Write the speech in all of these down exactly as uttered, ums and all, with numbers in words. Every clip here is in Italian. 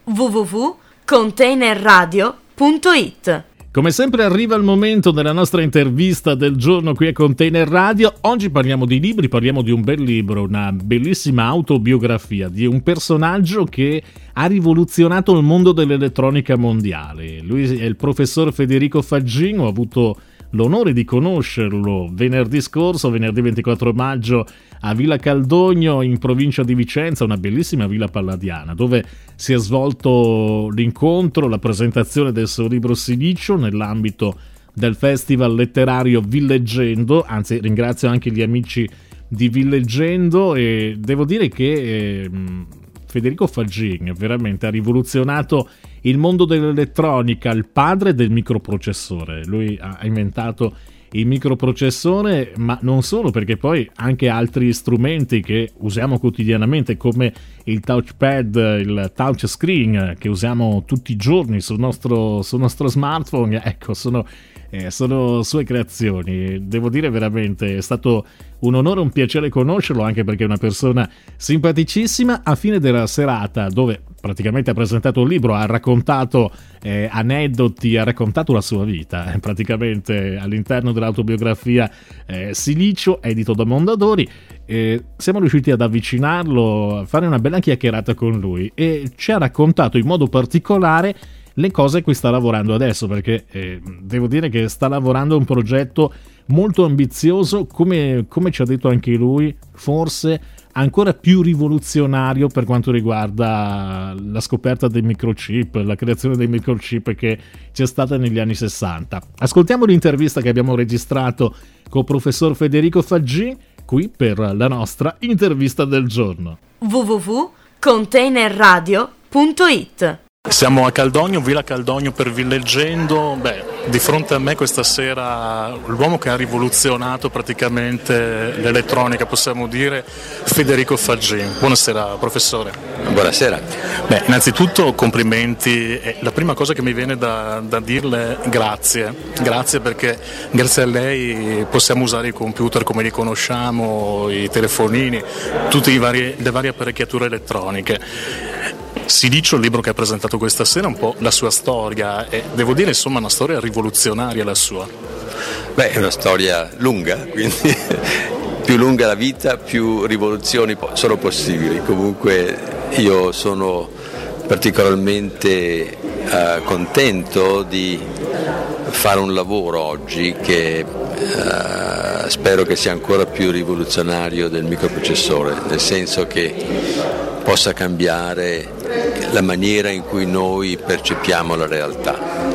w w w punto container radio punto i t. Come sempre arriva il momento della nostra intervista del giorno qui a Container Radio. Oggi parliamo di libri, parliamo di un bel libro, una bellissima autobiografia di un personaggio che ha rivoluzionato il mondo dell'elettronica mondiale. Lui è il professor Federico Faggin, ho avuto l'onore di conoscerlo venerdì scorso, venerdì ventiquattro maggio, a Villa Caldogno in provincia di Vicenza, una bellissima villa palladiana dove si è svolto l'incontro, la presentazione del suo libro Silicio nell'ambito del festival letterario Villeggendo. Anzi, ringrazio anche gli amici di Villeggendo e devo dire che eh, Federico Faggin veramente ha rivoluzionato il mondo dell'elettronica, il padre del microprocessore. Lui ha inventato il microprocessore, ma non solo, perché poi anche altri strumenti che usiamo quotidianamente come il touchpad, il touchscreen che usiamo tutti i giorni sul nostro, sul nostro smartphone, ecco, sono, eh, sono sue creazioni. Devo dire veramente è stato un onore, un piacere conoscerlo, anche perché è una persona simpaticissima. A fine della serata, dove praticamente ha presentato un libro, ha raccontato eh, aneddoti, ha raccontato la sua vita eh, praticamente all'interno dell'autobiografia eh, Silicio, edito da Mondadori. Eh, siamo riusciti ad avvicinarlo, a fare una bella chiacchierata con lui e ci ha raccontato in modo particolare le cose a cui sta lavorando adesso, perché eh, devo dire che sta lavorando a un progetto molto ambizioso, come, come ci ha detto anche lui, forse ancora più rivoluzionario per quanto riguarda la scoperta dei microchip, la creazione dei microchip che c'è stata negli anni sessanta. Ascoltiamo l'intervista che abbiamo registrato con il professor Federico Faggin qui per la nostra intervista del giorno. w w w punto container radio punto i t. Siamo a Caldogno, Villa Caldogno per Villeggendo. Beh, di fronte a me questa sera l'uomo che ha rivoluzionato praticamente l'elettronica, possiamo dire, Federico Faggin. Buonasera professore. Buonasera. Beh, innanzitutto complimenti. La prima cosa che mi viene da, da dirle è grazie. Grazie perché grazie a lei possiamo usare i computer come li conosciamo, i telefonini, tutte le varie, le varie apparecchiature elettroniche. Silicio, il libro che ha presentato questa sera, un po' la sua storia, e devo dire insomma una storia rivoluzionaria la sua. Beh, è una storia lunga, quindi più lunga la vita, più rivoluzioni sono possibili. Comunque io sono particolarmente eh, contento di fare un lavoro oggi che eh, spero che sia ancora più rivoluzionario del microprocessore, nel senso che possa cambiare la maniera in cui noi percepiamo la realtà.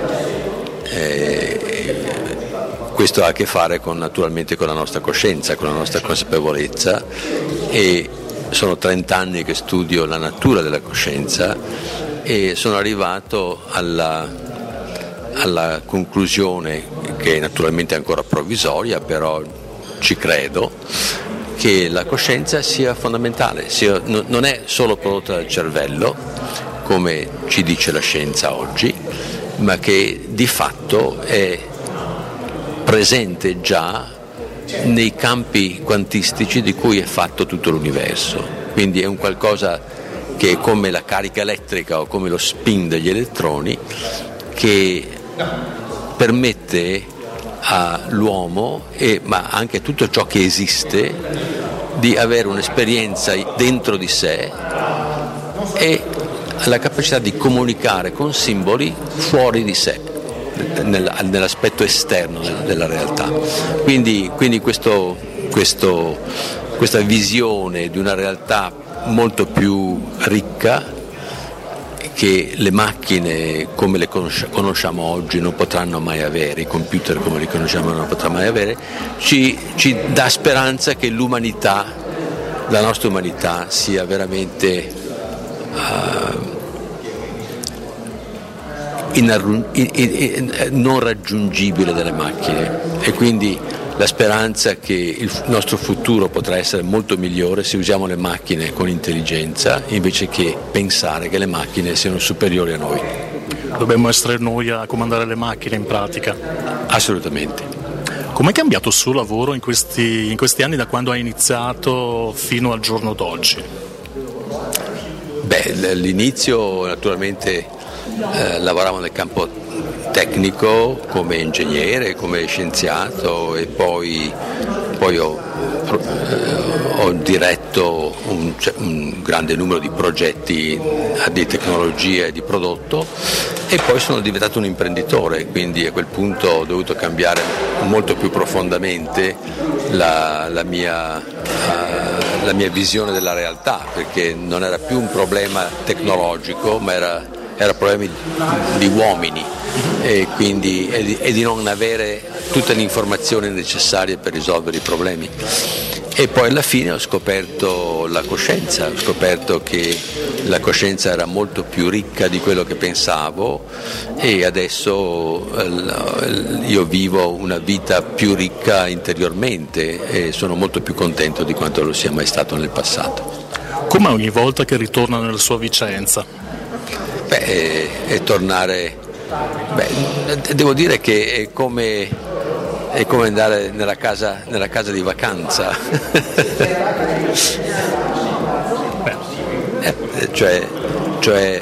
E questo ha a che fare con, naturalmente con la nostra coscienza, con la nostra consapevolezza, e sono trent'anni che studio la natura della coscienza e sono arrivato alla, alla conclusione, che naturalmente è ancora provvisoria, però ci credo, che la coscienza sia fondamentale, sia, no, non è solo prodotta dal cervello, come ci dice la scienza oggi, ma che di fatto è presente già nei campi quantistici di cui è fatto tutto l'universo. Quindi è un qualcosa che è come la carica elettrica o come lo spin degli elettroni, che permette all'uomo, e, ma anche a tutto ciò che esiste, di avere un'esperienza dentro di sé e la capacità di comunicare con simboli fuori di sé, nell'aspetto esterno della realtà. Quindi, quindi questo, questo, questa visione di una realtà molto più ricca, che le macchine come le conosciamo oggi non potranno mai avere, i computer come li conosciamo non potranno mai avere, ci, ci dà speranza che l'umanità, la nostra umanità, sia veramente uh, inarru- in, in, in, non raggiungibile dalle macchine, e quindi la speranza che il nostro futuro potrà essere molto migliore se usiamo le macchine con intelligenza, invece che pensare che le macchine siano superiori a noi. Dobbiamo essere noi a comandare le macchine in pratica. Assolutamente. Com'è cambiato il suo lavoro in questi, in questi anni, da quando ha iniziato fino al giorno d'oggi? Beh, all'inizio naturalmente eh, lavoravo nel campo tecnico come ingegnere, come scienziato e poi, poi ho, eh, ho diretto un, cioè, un grande numero di progetti di tecnologia e di prodotto e poi sono diventato un imprenditore, quindi a quel punto ho dovuto cambiare molto più profondamente la, la mia... Uh, la mia visione della realtà, perché non era più un problema tecnologico ma era, era problemi di uomini e quindi e di, e di non avere tutte le informazioni necessarie per risolvere i problemi. E poi alla fine ho scoperto la coscienza, ho scoperto che la coscienza era molto più ricca di quello che pensavo e adesso io vivo una vita più ricca interiormente e sono molto più contento di quanto lo sia mai stato nel passato. Come ogni volta che ritorna nella sua Vicenza? Beh, è, è tornare, beh, devo dire che è come... è come andare nella casa, nella casa di vacanza, eh, cioè, cioè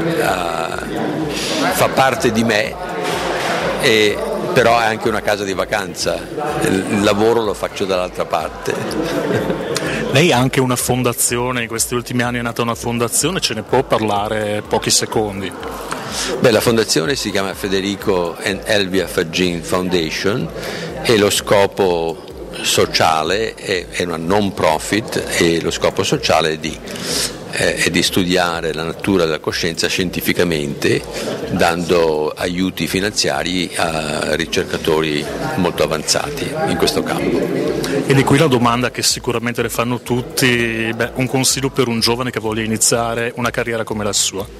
uh, fa parte di me, e, però è anche una casa di vacanza, il, il lavoro lo faccio dall'altra parte. Lei ha anche una fondazione, in questi ultimi anni è nata una fondazione, ce ne può parlare pochi secondi? Beh, la fondazione si chiama Federico and Elvia Faggin Foundation e lo scopo sociale è, è una non profit e lo scopo sociale è di, eh, è di studiare la natura della coscienza scientificamente, dando aiuti finanziari a ricercatori molto avanzati in questo campo. E di qui la domanda che sicuramente le fanno tutti, beh, un consiglio per un giovane che voglia iniziare una carriera come la sua?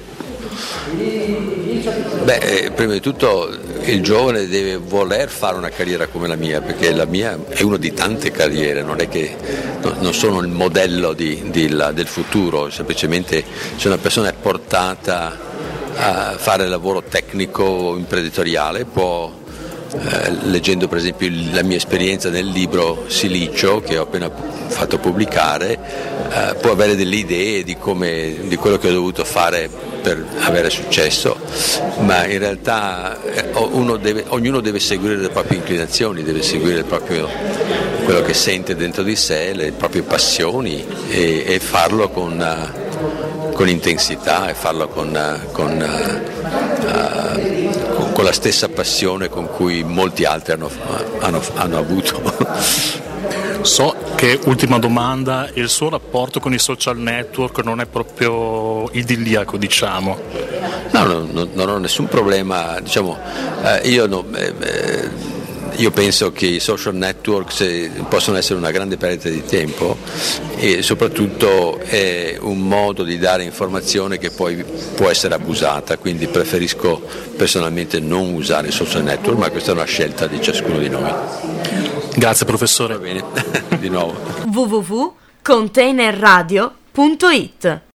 Beh, prima di tutto il giovane deve voler fare una carriera come la mia, perché la mia è una di tante carriere, non è che non sono il modello di, di la, del futuro, semplicemente se una persona è portata a fare lavoro tecnico imprenditoriale può, eh, leggendo per esempio la mia esperienza nel libro Silicio che ho appena fatto pubblicare, eh, può avere delle idee di, come, di quello che ho dovuto fare per avere successo, ma in realtà uno deve, ognuno deve seguire le proprie inclinazioni, deve seguire il proprio, quello che sente dentro di sé, le proprie passioni e, e farlo con, uh, con intensità e farlo con, uh, con, uh, uh, con la stessa passione con cui molti altri hanno, hanno, hanno avuto. So che, ultima domanda, il suo rapporto con i social network non è proprio idilliaco, diciamo. No, no, no, non ho nessun problema, diciamo, eh, io, no, eh, io penso che i social network eh, possono essere una grande perdita di tempo e soprattutto è un modo di dare informazione che poi può essere abusata, quindi preferisco personalmente non usare i social network, ma questa è una scelta di ciascuno di noi. Grazie professore. Va bene, di nuovo. w w w punto container radio punto it